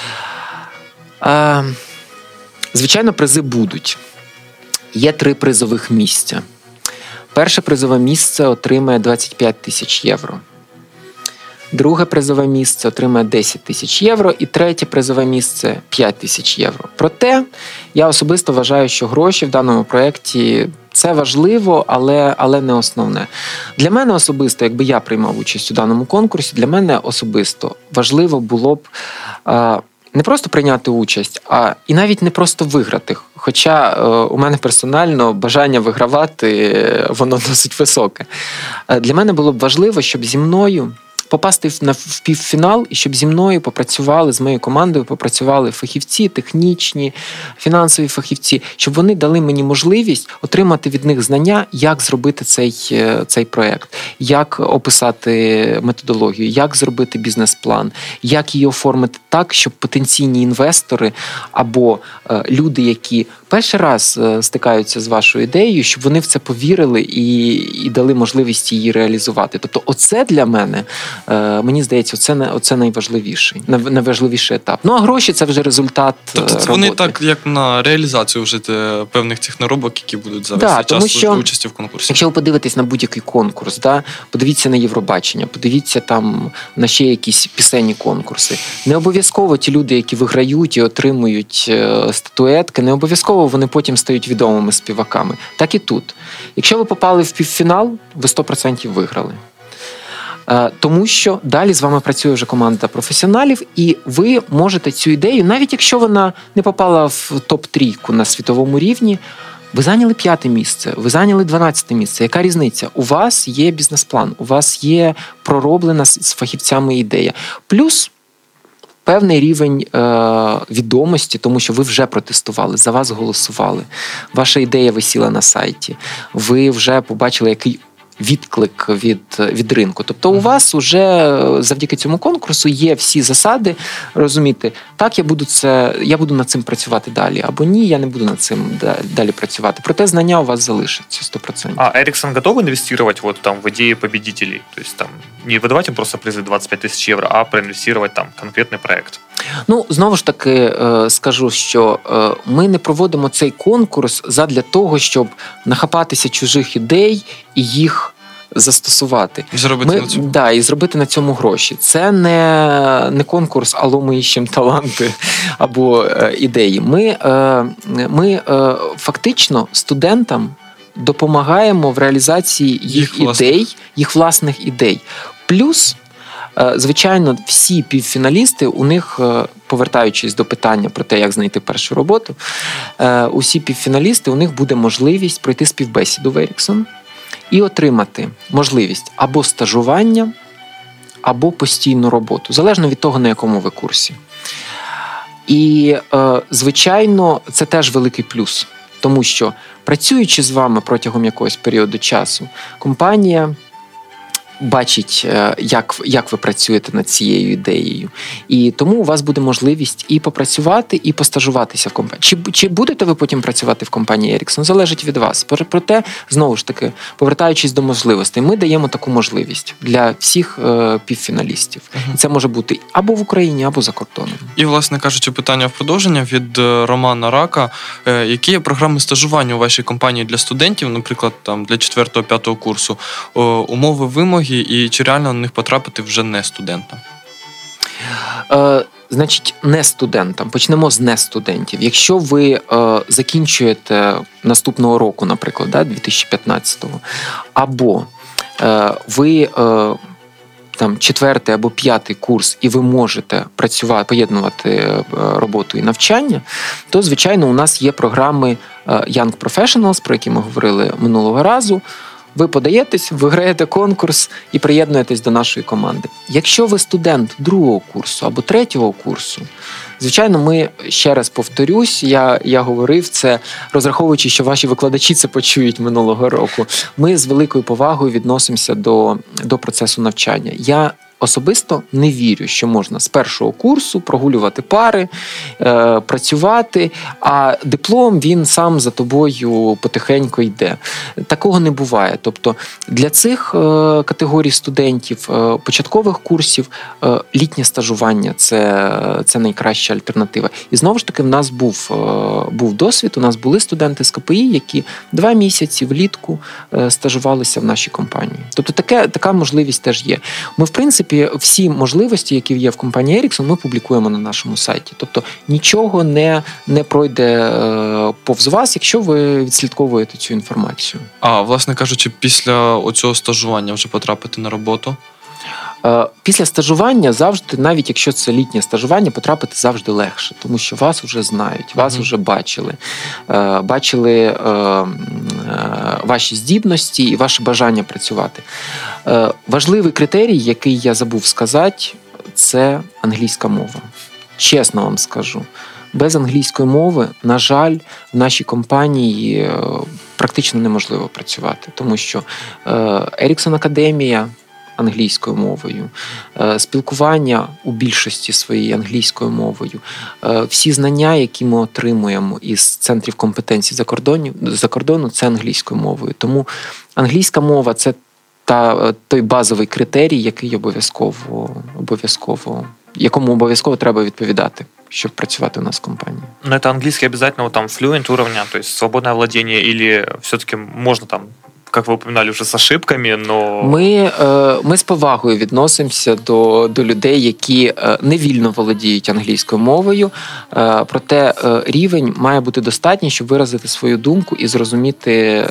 Звичайно, призи будуть. Є 3 призових місця. Перше призове місце отримає 25 тисяч євро. Друге призове місце отримає 10 тисяч євро. І третє призове місце 5 тисяч євро. Проте, я особисто вважаю, що гроші в даному проєкті – це важливо, але не основне. Для мене особисто, якби я приймав участь у даному конкурсі, для мене особисто важливо було б не просто прийняти участь, а і навіть не просто виграти. Хоча у мене персонально бажання вигравати, воно досить високе. Для мене було б важливо, щоб зі мною попасти в півфінал і щоб зі мною попрацювали, з моєю командою попрацювали фахівці, технічні, фінансові фахівці, щоб вони дали мені можливість отримати від них знання, як зробити цей проєкт, як описати методологію, як зробити бізнес-план, як її оформити так, щоб потенційні інвестори або люди, які перший раз стикаються з вашою ідеєю, щоб вони в це повірили і дали можливість її реалізувати. Тобто оце для мене, мені здається, оце найважливіший етап. Ну, а гроші – це вже результат роботи. Вони так, як на реалізацію вже певних техноробок, які будуть зараз участі в конкурсі. Якщо ви подивитесь на будь-який конкурс, подивіться на Євробачення, подивіться там на ще якісь пісенні конкурси. Не обов'язково ті люди, які виграють і отримують статуетки, не обов'язково вони потім стають відомими співаками. Так і тут. Якщо ви попали в півфінал, ви 100% виграли. Тому що далі з вами працює вже команда професіоналів, і ви можете цю ідею, навіть якщо вона не попала в топ-3 на світовому рівні, ви зайняли 5 місце, ви зайняли 12 місце. Яка різниця? У вас є бізнес-план, у вас є пророблена з фахівцями ідея. Плюс певний рівень відомості, тому що ви вже протестували, за вас голосували. Ваша ідея висіла на сайті. Ви вже побачили, який відклик від ринку. Тобто у вас вже завдяки цьому конкурсу є всі засади розуміти, так, я буду над цим працювати далі, або ні, я не буду над цим далі працювати. Проте знання у вас залишаться 100%. А Ericsson готов инвестировать вот там в идеи победителей? То есть там не выдавать им просто призы 25 тысяч евро, а проинвестировать там конкретний проект? Ну, знову ж таки, скажу, що ми не проводимо цей конкурс задля того, щоб нахапатися чужих ідей і їх застосувати. І зробити на цьому гроші. Це не конкурс «Алло, ми іщемо таланти» або ідеї. Ми фактично студентам допомагаємо в реалізації їх власних ідей. Плюс, звичайно, всі півфіналісти, у них повертаючись до питання про те, як знайти першу роботу, усі півфіналісти, у них буде можливість пройти співбесіду в Ericsson і отримати можливість або стажування, або постійну роботу, залежно від того, на якому ви курсі. І, звичайно, це теж великий плюс, тому що, працюючи з вами протягом якогось періоду часу, компанія бачить, як ви працюєте над цією ідеєю. І тому у вас буде можливість і попрацювати, і постажуватися в компанії. Чи будете ви потім працювати в компанії Ericsson, залежить від вас. Проте, знову ж таки, повертаючись до можливостей, ми даємо таку можливість для всіх півфіналістів. І це може бути або в Україні, або за кордоном. І, власне кажучи, питання в продовження від Романа Рака. Які є програми стажування у вашій компанії для студентів, наприклад, там для 4-5 курсу, умови, вимоги, і чи реально на них потрапити вже не студентам? Значить, не студентам. Почнемо з не студентів. Якщо ви закінчуєте наступного року, наприклад, 2015-го, або ви там 4-й або 5-й курс, і ви можете працювати, поєднувати роботу і навчання, то, звичайно, у нас є програми Young Professionals, про які ми говорили минулого разу. Ви подаєтесь, виграєте конкурс і приєднуєтесь до нашої команди. Якщо ви студент 2-го курсу або 3-го курсу, звичайно, ми, ще раз повторюсь, я говорив це, розраховуючи, що ваші викладачі це почують минулого року, ми з великою повагою відносимося до процесу навчання. Я особисто не вірю, що можна з 1-го курсу прогулювати пари, працювати, а диплом, він сам за тобою потихеньку йде. Такого не буває. Тобто для цих категорій студентів початкових курсів літнє стажування – це найкраща альтернатива. І знову ж таки в нас був досвід, у нас були студенти з КПІ, які 2 місяці влітку стажувалися в нашій компанії. Тобто така можливість теж є. Ми, в принципі, всі можливості, які є в компанії Ericsson, ми публікуємо на нашому сайті. Тобто нічого не пройде повз вас, якщо ви відслідковуєте цю інформацію. А, власне кажучи, після оцього стажування вже потрапити на роботу? Після стажування завжди, навіть якщо це літнє стажування, потрапити завжди легше, тому що вас вже знають, вас вже бачили ваші здібності і ваше бажання працювати. Важливий критерій, який я забув сказати, це англійська мова. Чесно вам скажу. Без англійської мови, на жаль, в нашій компанії практично неможливо працювати, тому що Ericsson Академія англійською мовою, спілкування у більшості своєї англійською мовою, всі знання, які ми отримуємо із центрів компетенції за кордону, це англійською мовою. Тому англійська мова – це той базовий критерій, якому обов'язково треба відповідати, щоб працювати у нас в компанії. Но это английский обязательно там fluent уровня, то есть свободное владение, или все-таки можно там, как вы упоминали, уже с ошибками, но... Ми з повагою відносимося до людей, які не вільно володіють англійською мовою, проте рівень має бути достатній, щоб виразити свою думку і зрозуміти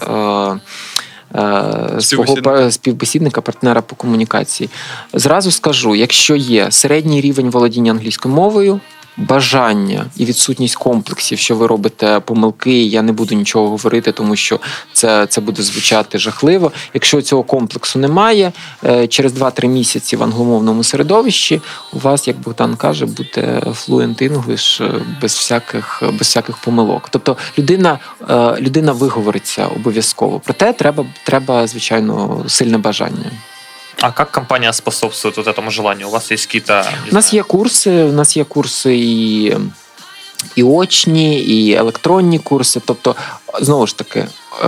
свого співбесідника, партнера по комунікації. Зразу скажу, якщо є середній рівень володіння англійською мовою, бажання і відсутність комплексів, що ви робите помилки, я не буду нічого говорити, тому що це буде звучати жахливо. Якщо цього комплексу немає, через 2-3 місяці в англомовному середовищі у вас, як Богдан каже, буде fluent English без всяких помилок. Тобто людина виговориться обов'язково. Проте треба, звичайно, сильне бажання. А как компания способствует вот этому желанию? У вас есть какие-то... У нас є курси і очні, і електронні курси. Тобто, знову ж таки,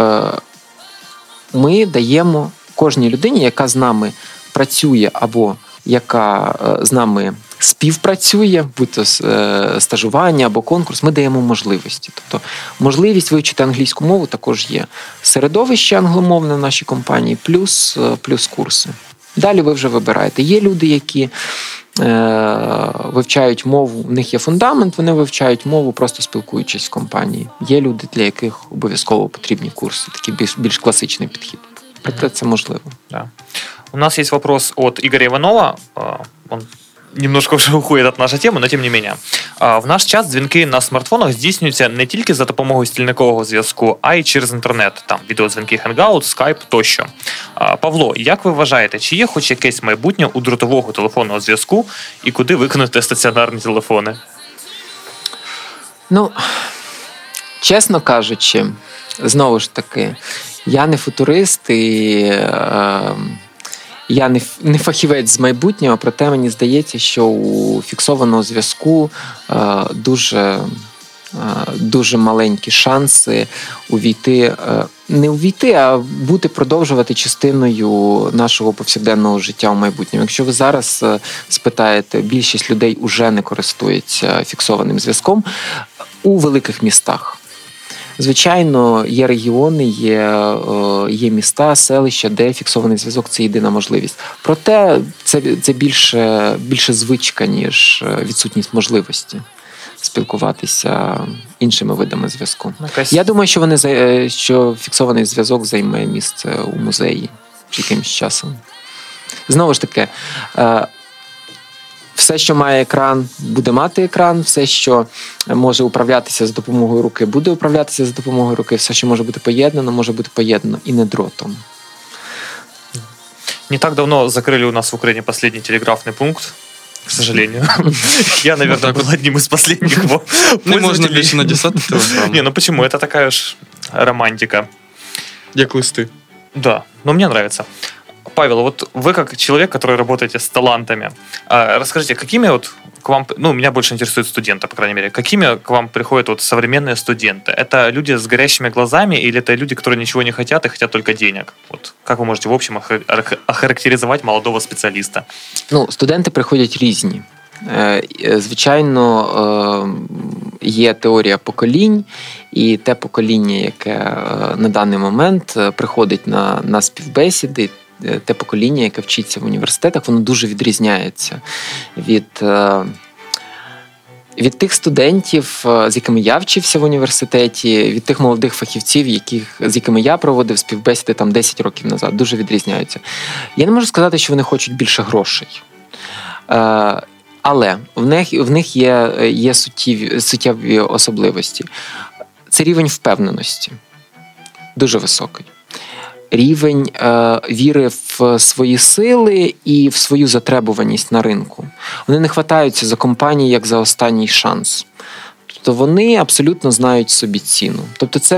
ми даємо кожній людині, яка з нами працює або яка з нами співпрацює, будь-то стажування або конкурс, ми даємо можливості. Тобто можливість вивчити англійську мову також є. Середовище англомовне в нашій компанії плюс курси. Далі ви вже вибираєте. Є люди, які вивчають мову, в них є фундамент, вони вивчають мову, просто спілкуючись в компанії. Є люди, для яких обов'язково потрібні курси, такий більш класичний підхід. Проте це можливо. Да. У нас есть вопрос от Игоря Иванова. Он немножко вже уходить від нашої теми, але тим не менше. В наш час дзвінки на смартфонах здійснюються не тільки за допомогою стільникового зв'язку, а й через інтернет, там відеодзвінки Hangout, Skype тощо. Павло, як ви вважаєте, чи є хоч якесь майбутнє у дротового телефонного зв'язку і куди викинути стаціонарні телефони? Ну, чесно кажучи, знову ж таки, я не футурист і я не фахівець з майбутнього, проте мені здається, що у фіксованого зв'язку дуже маленькі шанси не увійти, а продовжувати частиною нашого повсякденного життя у майбутньому. Якщо ви зараз спитаєте, більшість людей уже не користується фіксованим зв'язком у великих містах. Звичайно, є регіони, є міста, селища, де фіксований зв'язок – це єдина можливість. Проте це більше звичка, ніж відсутність можливості спілкуватися іншими видами зв'язку. Я думаю, що фіксований зв'язок займе місце у музеї якимось часом. Знову ж таки, все, що має екран, буде мати екран, все, що може управлятися за допомогою руки, буде управлятися за допомогою руки, все, що може бути поєднано і не дротом. Не так давно закрыли у нас в Украине последний телеграфный пункт, к сожалению. Я, наверное, был одним из последних его Не можно більше надіслати телеграму. Не, ну почему? Это такая уж романтика. Як листи. Да, но мне нравится. Павел, вот вы как человек, который работаете с талантами, расскажите, какими вот к вам, ну, меня больше интересуют студенты, по крайней мере, какими к вам приходят вот современные студенты? Это люди с горящими глазами или это люди, которые ничего не хотят и хотят только денег? Вот как вы можете в общем охарактеризовать молодого специалиста? Ну, студенти приходять різні. Звичайно, є теорія поколінь, і те покоління, яке на даний момент приходить на співбесіди, те покоління, яке вчиться в університетах, воно дуже відрізняється від тих студентів, з якими я вчився в університеті, від тих молодих фахівців, з якими я проводив співбесіди там 10 років назад, дуже відрізняються. Я не можу сказати, що вони хочуть більше грошей. Але в них є суттєві особливості. Це рівень впевненості. Дуже високий. Рівень віри в свої сили і в свою затребуваність на ринку. Вони не хватаються за компанії, як за останній шанс. Тобто вони абсолютно знають собі ціну. Тобто це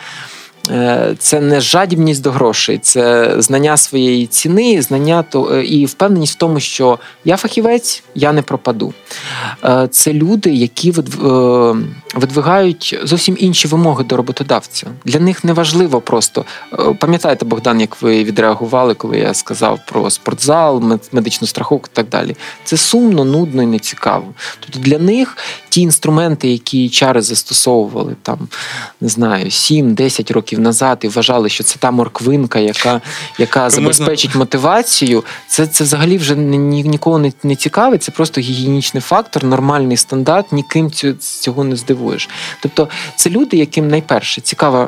не жадібність до грошей, це знання своєї ціни, і впевненість в тому, що я фахівець, я не пропаду. Це люди, які видвигають зовсім інші вимоги до роботодавця. Для них не важливо просто. Пам'ятаєте, Богдан, як ви відреагували, коли я сказав про спортзал, медичну страховку і так далі. Це сумно, нудно і нецікаво. Тобто для них ті інструменти, які HR застосовували там, не знаю, 7-10 років назад і вважали, що це та морквинка, яка забезпечить мотивацію, це взагалі вже нікого не цікавить, це просто гігієнічний фактор, нормальний стандарт, ніким цього не здивуєш. Тобто це люди, яким найперше цікава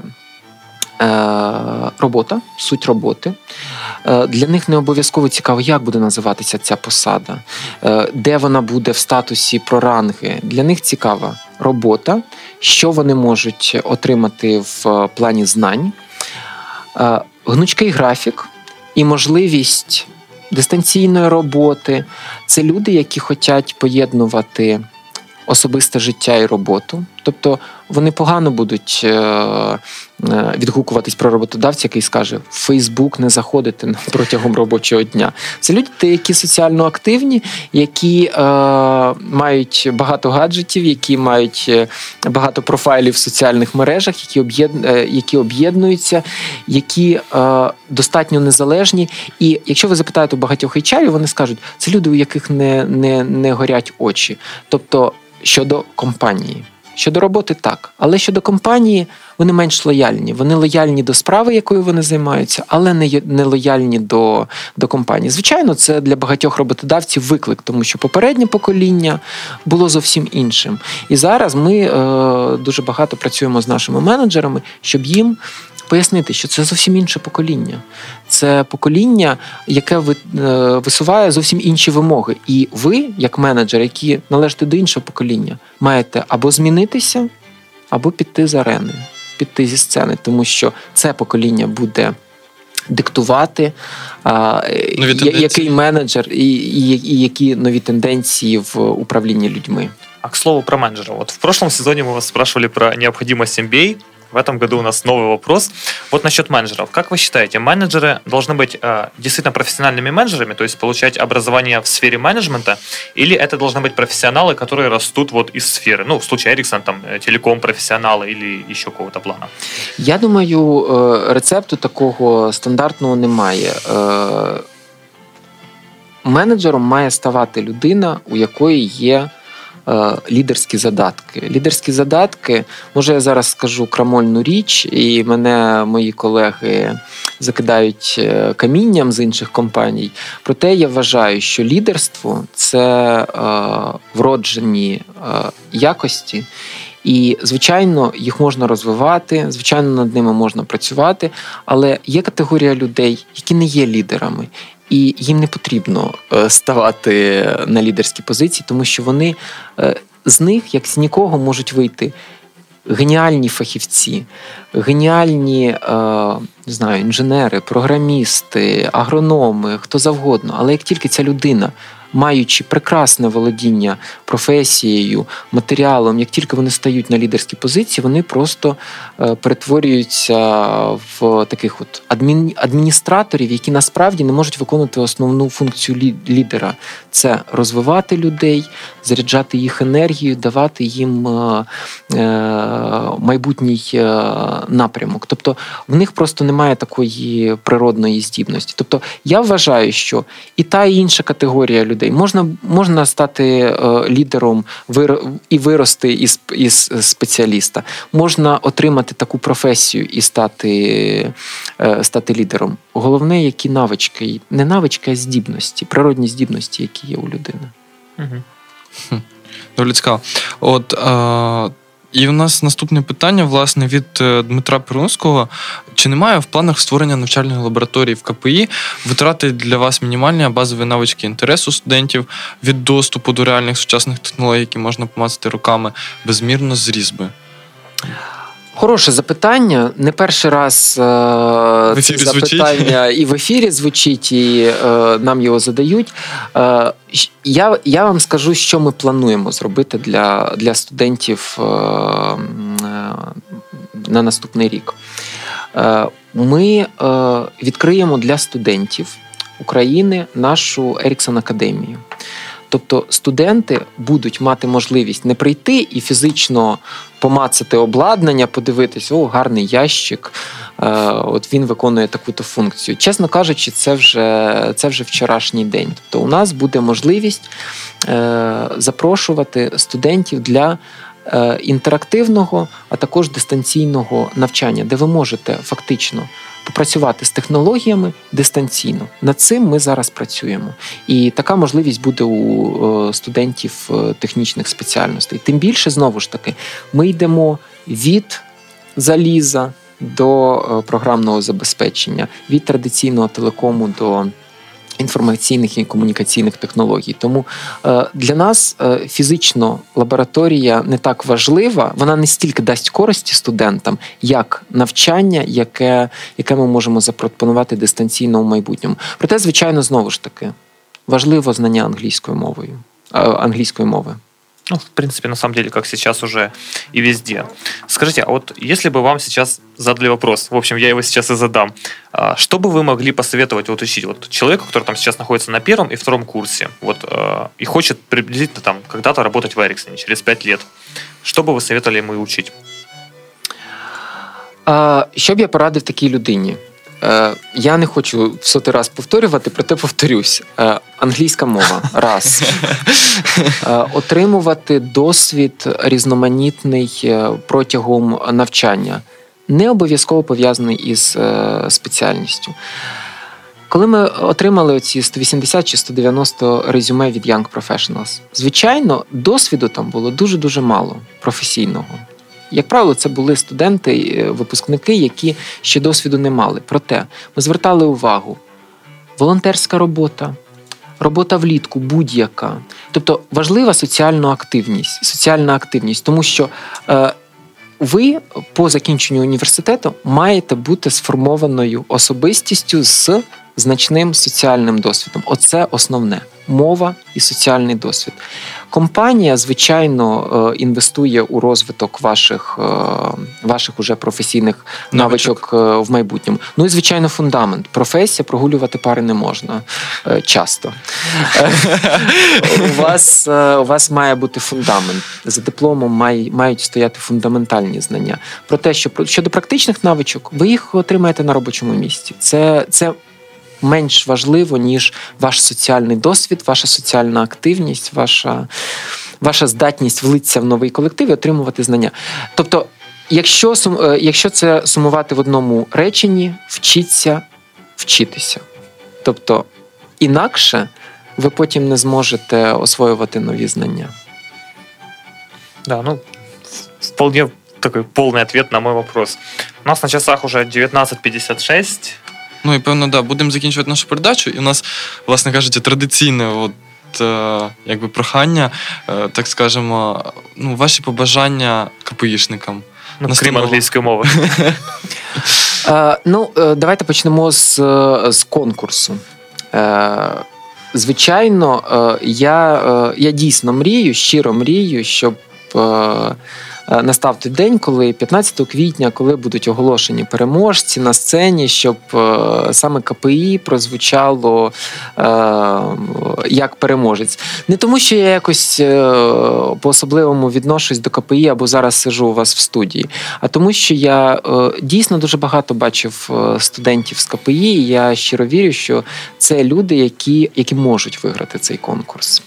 робота, суть роботи. Для них не обов'язково цікаво, як буде називатися ця посада, де вона буде в статусі про ранги. Для них цікава робота, що вони можуть отримати в плані знань, гнучкий графік і можливість дистанційної роботи. Це люди, які хочуть поєднувати особисте життя і роботу. Тобто вони погано будуть відгукуватись про роботодавця, який скаже, в Фейсбук не заходити протягом робочого дня. Це люди, які соціально активні, які мають багато гаджетів, які мають багато профайлів в соціальних мережах, які об'єднуються, які достатньо незалежні. І якщо ви запитаєте у багатьох HR, вони скажуть, це люди, у яких не горять очі. Тобто щодо компанії. Щодо роботи – так. Але щодо компанії вони менш лояльні. Вони лояльні до справи, якою вони займаються, але не лояльні до компанії. Звичайно, це для багатьох роботодавців виклик, тому що попереднє покоління було зовсім іншим. І зараз ми дуже багато працюємо з нашими менеджерами, щоб їм пояснити, що це зовсім інше покоління. Це покоління, яке висуває зовсім інші вимоги. І ви, як менеджер, які належите до іншого покоління, маєте або змінитися, або піти з арени, піти зі сцени, тому що це покоління буде диктувати, який менеджер і які нові тенденції в управлінні людьми. А к слову про менеджера. Вот в прошлом сезоне мы вас спрашивали про необходимость MBA. В этом году у нас новый вопрос. Вот насчет менеджеров. Как вы считаете, менеджеры должны быть действительно профессиональными менеджерами, то есть получать образование в сфере менеджмента, или это должны быть профессионалы, которые растут вот из сферы? Ну, в случае Ericsson, там, телеком профессионалы или еще какого-то плана. Я думаю, рецепту такого стандартного немає. Менеджером має ставати людина, у якої є лідерські задатки. Лідерські задатки, може я зараз скажу крамольну річ, і мене мої колеги закидають камінням з інших компаній. Проте я вважаю, що лідерство – це вроджені якості, і, звичайно, їх можна розвивати, звичайно, над ними можна працювати, але є категорія людей, які не є лідерами. І їм не потрібно ставати на лідерські позиції, тому що вони з них, як з нікого, можуть вийти геніальні фахівці, геніальні не знаю, інженери, програмісти, агрономи, хто завгодно. Але як тільки ця людина, маючи прекрасне володіння професією, матеріалом, як тільки вони стають на лідерські позиції, вони просто перетворюються в таких от адміністраторів, які насправді не можуть виконувати основну функцію лідера. Це розвивати людей, заряджати їх енергію, давати їм майбутній напрямок. Тобто в них просто немає такої природної здібності. Тобто я вважаю, що і та, і інша категорія людей можна стати лідером і вирости із спеціаліста. Можна отримати таку професію і стати лідером. Головне, які навички, не навички, а здібності, природні здібності, які є у людини. Угу. Доволі цікаво. І у нас наступне питання, власне, від Дмитра Перунського. Чи немає в планах створення навчальної лабораторії в КПІ? Витрати для вас мінімальні, а базові навички інтересу студентів від доступу до реальних сучасних технологій, які можна помацати руками, безмірно зріс би? Хороше запитання. Не перший раз це запитання і в ефірі звучить, і нам його задають. Я вам скажу, що ми плануємо зробити для студентів на наступний рік. Ми відкриємо для студентів України нашу Ericsson Академію. Тобто студенти будуть мати можливість не прийти і фізично помацати обладнання, подивитись, гарний ящик, от він виконує таку-то функцію. Чесно кажучи, це вже вчорашній день. Тобто у нас буде можливість запрошувати студентів для інтерактивного, а також дистанційного навчання, де ви можете фактично попрацювати з технологіями дистанційно. Над цим ми зараз працюємо. І така можливість буде у студентів технічних спеціальностей. Тим більше, знову ж таки, ми йдемо від заліза до програмного забезпечення, від традиційного телекому до інформаційних і комунікаційних технологій. Тому для нас фізично лабораторія не так важлива, вона не стільки дасть користі студентам, як навчання, яке ми можемо запропонувати дистанційно в майбутньому. Проте, звичайно, знову ж таки, важливо знання англійської мови. Ну, в принципе, на самом деле, как сейчас уже и везде. Скажите, а вот если бы вам сейчас задали вопрос, в общем, я его сейчас и задам, что бы вы могли посоветовать учить человеку, который там сейчас находится на первом и втором курсе, и хочет приблизительно там когда-то работать в Ericsson через 5 лет? Что бы вы советовали ему учить? Що б я порадив такій людині? Я не хочу в сотий раз повторювати, проте повторюсь. Англійська мова. Раз. Отримувати досвід різноманітний протягом навчання. Не обов'язково пов'язаний із спеціальністю. Коли ми отримали оці 180 чи 190 резюме від Young Professionals, звичайно, досвіду там було дуже-дуже мало професійного. Як правило, це були студенти, випускники, які ще досвіду не мали. Проте ми звертали увагу: волонтерська робота, робота влітку, будь-яка. Тобто важлива соціальна активність, тому що ви по закінченню університету маєте бути сформованою особистістю з значним соціальним досвідом. Оце основне. Мова і соціальний досвід. Компанія, звичайно, інвестує у розвиток ваших уже професійних навичок в майбутньому. Ну і, звичайно, фундамент. Професія, прогулювати пари не можна часто. У вас має бути фундамент. За дипломом мають стояти фундаментальні знання. Про те, що щодо практичних навичок, ви їх отримаєте на робочому місці. Це менш важливо, ніж ваш соціальний досвід, ваша соціальна активність, ваша здатність влитися в новий колектив і отримувати знання. Тобто, якщо це сумувати в одному реченні, вчіться вчитися. Тобто, інакше ви потім не зможете освоювати нові знання. Да, вполне такой полный ответ на мой вопрос. У нас на часах уже 19:56. Ну і певно, да, будемо закінчувати нашу передачу. І у нас, власне кажучи, традиційне прохання, так скажемо, ваші побажання КПІшникам. Крім англійської мови. Давайте почнемо з конкурсу. Звичайно, я дійсно щиро мрію, щоб настав той день, коли 15 квітня, коли будуть оголошені переможці на сцені, щоб саме КПІ прозвучало як переможець. Не тому, що я якось по-особливому відношусь до КПІ або зараз сиджу у вас в студії, а тому, що я дійсно дуже багато бачив студентів з КПІ, і я щиро вірю, що це люди, які можуть виграти цей конкурс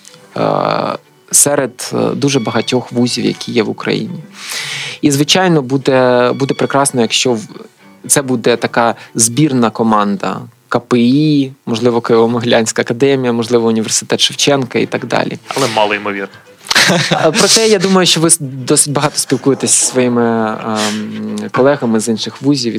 серед дуже багатьох вузів, які є в Україні. І, звичайно, буде прекрасно, якщо це буде така збірна команда КПІ, можливо, Києво-Могилянська академія, можливо, університет Шевченка і так далі. Але мало ймовірно. Проте, я думаю, що ви досить багато спілкуєтесь зі своїми колегами з інших вузів,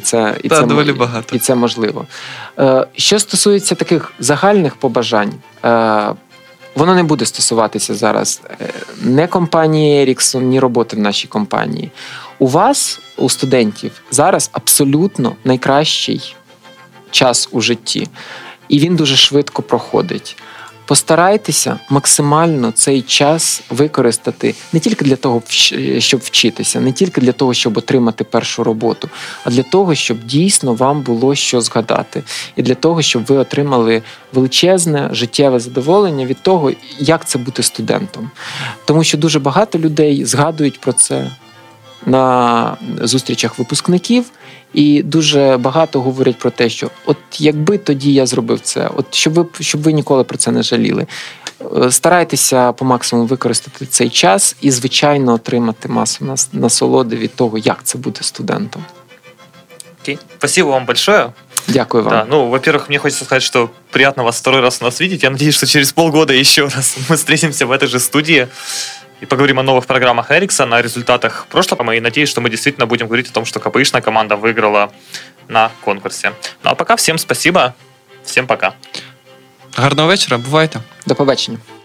і це можливо. Що стосується таких загальних побажань, воно не буде стосуватися зараз не компанії Ericsson, ні роботи в нашій компанії. У вас, у студентів, зараз абсолютно найкращий час у житті. І він дуже швидко проходить. Постарайтеся максимально цей час використати не тільки для того, щоб вчитися, не тільки для того, щоб отримати першу роботу, а для того, щоб дійсно вам було що згадати. І для того, щоб ви отримали величезне життєве задоволення від того, як це бути студентом. Тому що дуже багато людей згадують про це на зустрічах випускників, і дуже багато говорять про те, що от якби тоді я зробив це, от щоб ви ніколи про це не жаліли. Старайтеся по максимуму використати цей час і, звичайно, отримати масу насолоди від того, як це бути студентом. Окей. Спасибо вам большое. Дякую вам. Да, во-первых, мне хочется сказать, что приятно вас второй раз у нас видеть. Я надеюсь, что через полгода еще раз мы встретимся в этой же студии и поговорим о новых программах Ericsson, о результатах прошлого. И надеюсь, что мы действительно будем говорить о том, что КПИшная команда выиграла на конкурсе. Ну а пока всем спасибо. Всем пока. Гарного вечора. Бувайте. До побачення.